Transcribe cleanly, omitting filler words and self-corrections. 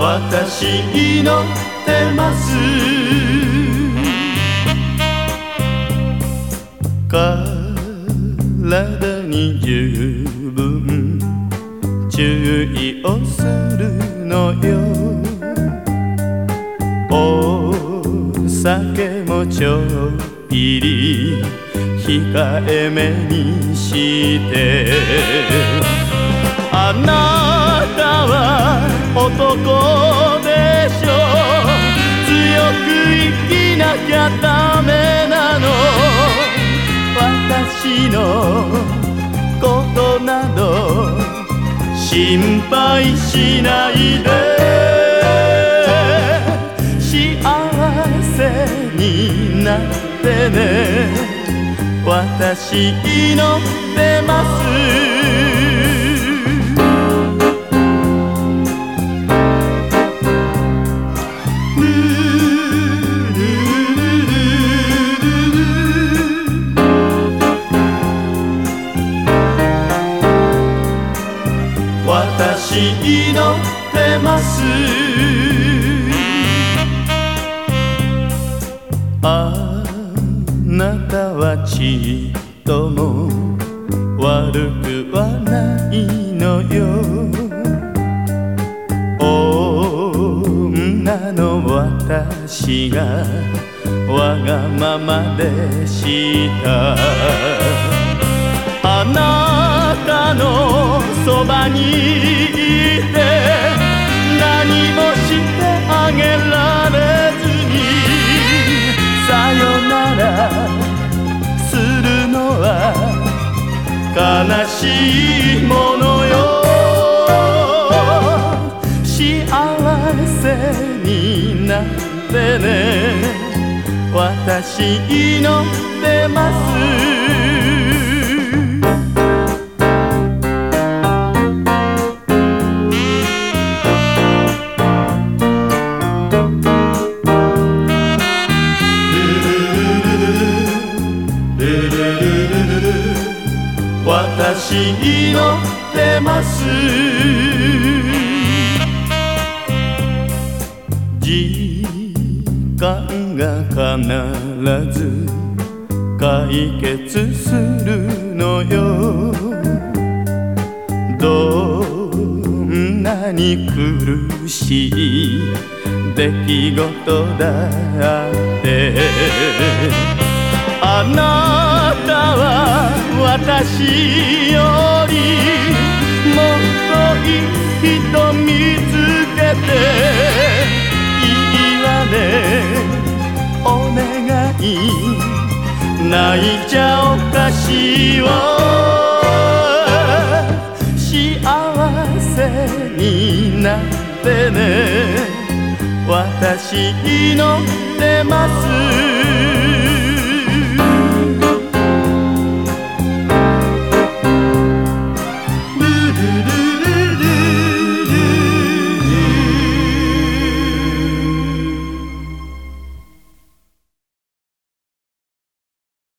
私祈ってます。体に十分注意をするのよ。お酒もちょっぴり控えめにして、あなたは男でしょ。強く生きなきゃダメなの。私のことなど心配しないで。幸せになってね。私祈ってます。私祈ってます。あなたはちっとも悪くはないのよ。女の私がわがままでした。あなたのそばにいて何もしてあげられずにさよならするのは悲しいものよ。幸せになってね。私祈ってます。私祈ってます。時間が必ず解決するのよ。どんなに苦しい出来事だってあなたは私よりもっといい人見つけていいわね。お願い泣いちゃおかしいわ。幸せになってね。私祈ってます。